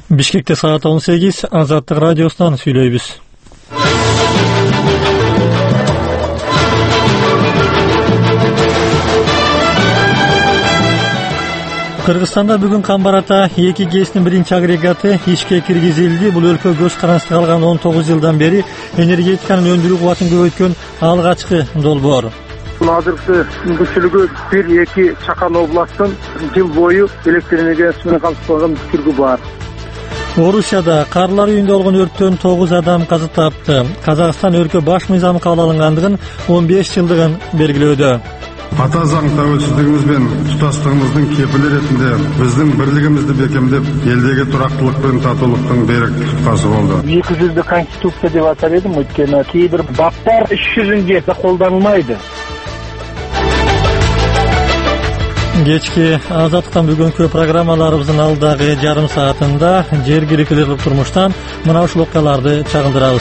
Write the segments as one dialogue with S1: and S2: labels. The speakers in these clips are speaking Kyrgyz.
S1: Бишкекте саат 18, Азаттык радиосунан сүйлөйбүз. Кыргызстанда бүгүн Камбарата 2 ГЭСтин биринчи агрегаты ишке киргизилди. Бул өлкө көз карандысында калган 19 жылдан бери энергетиканын өндүрүү кубатын көбөйткөн алгачкы долбоор.
S2: Азыркы мүмкүнчүлүгү 1-2 Чакан областын жыл бою электр энергиясы менен камсыздалган түргү бар.
S1: Орусияда карлар үйүндө болгон өрттөн 9 адам каза тапты. Казакстан өлкө баш мыйзамы кабыл алынгандыгын 15 жылдыгын белгилөөдө.
S3: Ата заң тәуелсіздігіміз бен тұтастығымыздың кепілі ретінде біздің бірлігімізді бекемдеп, елдегі тұрақтылық пен татулықтың берік тұтқасы болды.
S2: 200-ді конституция деп атар едім, өйткені кейбір баптар 300-ге қолданылмайды.
S1: Кечки Азаттыктан бүгүнкү программаларыбыздын алдагы жарым саатында жергиликтүү турмуштан мына ушул окуяларды чагылдырабыз.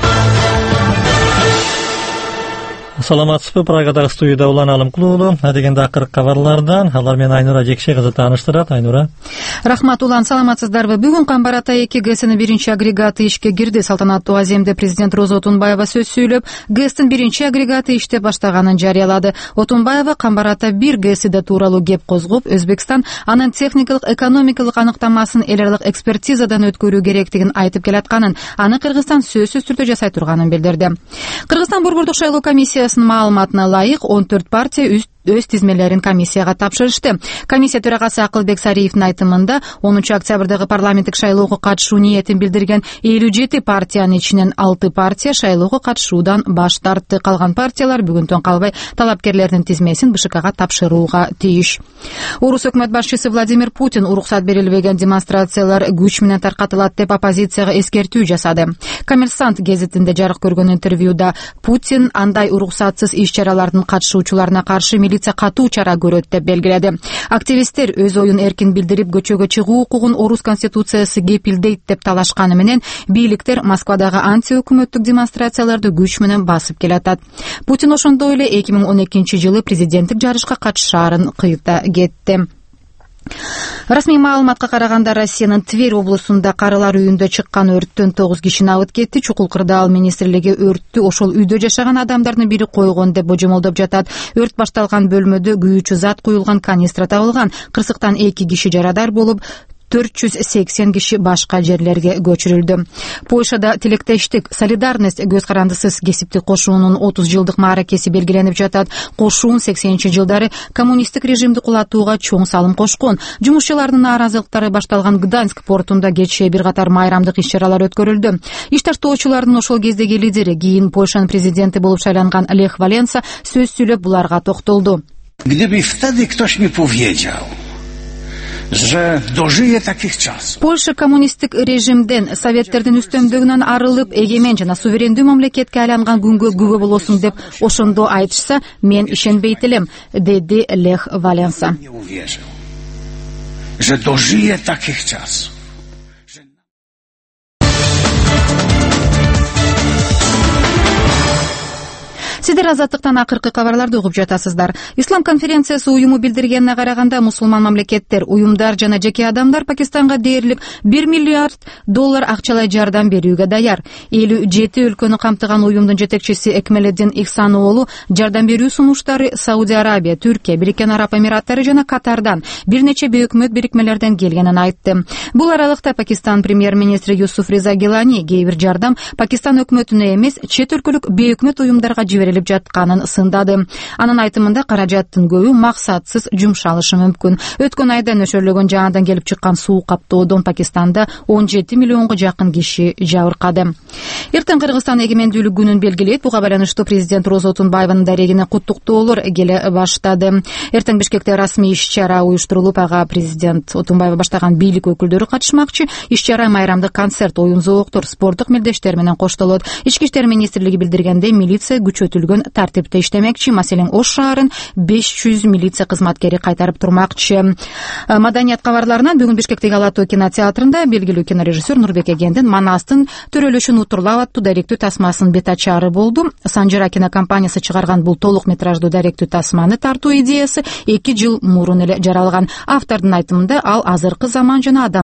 S1: Саламатсызбы, Прагадагы студияда Улан Алымкулуулу. Дегенде акыркы кабарлардан алар менен Айнура Жекше кызы тааныштырат. Айнура.
S4: Рахмат, Улан, саламатсыздарбы. Бүгүн Камбарата 2 ГЭСинин биринчи агрегаты ишке кирди. Салтанаттуу аземде президент Роза Отунбаева сөз сүйлөп, ГЭСтин биринчи агрегаты иштеп баштаганын жарыялады. Отунбаева Камбарата 1 ГЭСи тууралуу кеп козгоп, Өзбекстан анын техникалык, экономикалык аныктамасын эл аралык экспертизадан өткөрүү керектигин айтып келатканын, аны Кыргызстан сөзсүз түрдө жасай турганын билдирди. Кыргызстан борбордук шайлоо комиссиясынын маалыматына ылайык 14 партия өз тизмелерин комиссияга тапшырышты. Комиссия төрагасы Акылбек Сариевдин айтымында 10 октябрдагы парламенттик шайлоого катышуу ниетин билдирген 57 партиянын ичинен 6 партия шайлоого катышуудан баш тартты. Калган партиялар бүгүнтөн калбай талапкерлердин тизмесин БШКга тапшырууга тийиш. Орус өкмөт башчысы Владимир Путин уруксат берилбеген демонстрациялар күч менен таркатылат деп оппозицияга эскертүү жасады. Коммерсант гезитинде жарык көргөн интервьюда Путин андай уруксатсыз иш-чаралардын катышуучуларына каршы милиция катуу чара көрөт деп белгиледи. Активисттер өз оюн эркин билдирип көчөгө чыгуу укугун орус конституциясы кепилдейт деп талашканы менен бийликтер Москвадагы антиөкмөттүк демонстрацияларды күч менен басып келатат. Путин ошондой эле 2012 жылы президенттик жарышка катышаарын кыйта кетти. Расмий маалыматка караганда Россиянын Тверь облусунда карылар үйүндө чыккан өрттөн 9 кишини алып кетти. Чукул Кырдаал министрлиги өрттү ошол үйдө жашаган адамдардын бири койгон деп божомолдоп жатат. Өрт башталган бөлмөдө күйүүчү зат куюлган канистра табылган. Кырсыктан 2 киши жарадар болуп, 480 киши башка жерлерге көчүрүлдү. Польшада тилектештик солидарность көз карандысыз кесиптик кошуунун 30 жылдык мааракеси белгиленип жатат. Кошуун 80-жылдары коммунисттик режимди кулатууга чоң салым кошкон. Жумушчулардын нааразылыктары башталган Гданьск портунда кечээ бир катар майрамдык иш-чаралар өткөрүлдү. Иш тартоочулардын ошол кездеги лидери, кийин Польшанын президенти болуп шайланган Лех Валенса сөз сүйлөп буларга токтолду.
S5: Gdyby wtedy ktoś mi powiedział, że dożyje takich czasów.
S4: Польша коммунисттик режимден, советтердин үстөмдүгүнөн арылып, эгемен жана суверендүү мамлекетке айланган күнгө күбө болосуң деп ошондо айтышса, мен ишенбейт элем, деди Лех Валенса.
S5: Nie uwierzył, że dożyje takich czasów.
S4: Сиздер Азаттыктан акыркы кабарларды угуп жатасыздар. Ислам конференциясы уюму билдиргенине караганда, мусулман мамлекеттер, уюмдар жана жеке адамдар Пакистанга дээрлик $1 миллиард акчалай жардам берүүгө даяр. 57 өлкөнү камтыган уюмдун жетекчиси Экмеледдин Ихсан уулу жардам берүү сунуштары Сауди Арабия, Түркия, Бириккен Араб Эмираттары жана Катардан, бир нече бейөкмөт бирикмелерден келгенин айтты. Бул аралыкта Пакистан премьер-министри Юсуф Реза Гилани кээ бир жардам Пакистан өкмөтүнө эмес, чет өлкөлүк бейөкмөт уюмдарга жиберилип жатканын сындады. Анын айтымында каражаттын көбү максатсыз жумшалышы мүмкүн. Өткөн айда нөшөрлөгөн жаадан келип чыккан суу каптоодон Пакистанда 17 миллионго жакын киши жабыркады. Эртең Кыргызстан эгемендүүлүк күнүн белгилейт. Буга байланыштуу президент Роза Отунбаеванын дарегине куттуктоолор келе баштады. Эртең Бишкекте расмий иш-чара уюштурулуп, ага президент Отунбаева баштаган бийлик өкүлдөрү катышмакчы. Иш-чара майрамдык концерт, оюн-зооктор, спорттук мелдештер менен коштолот. Ички иштер министрлиги билдиргендей, милиция күчөтүлгөн тартипте иштемекчи. Маселен, Ош шаарын 500 милиция кызматкери кайтарып турмакчы. Маданият кабарларынан бүгүн Бишкектеги Ала Тоо кинотеатрында белгилүү кинорежиссер Нурбек Эгендин Манастын төрөлүшүн утурлап аттуу даректүү тасмасынын бет ачары болду. Санжара кинокомпаниясы чыгарган бул толук метраждуу даректүү тасманы тартуу идеясы 2 жыл мурун эле жаралган. Автордун айтымында, ал азыркы заман жана адам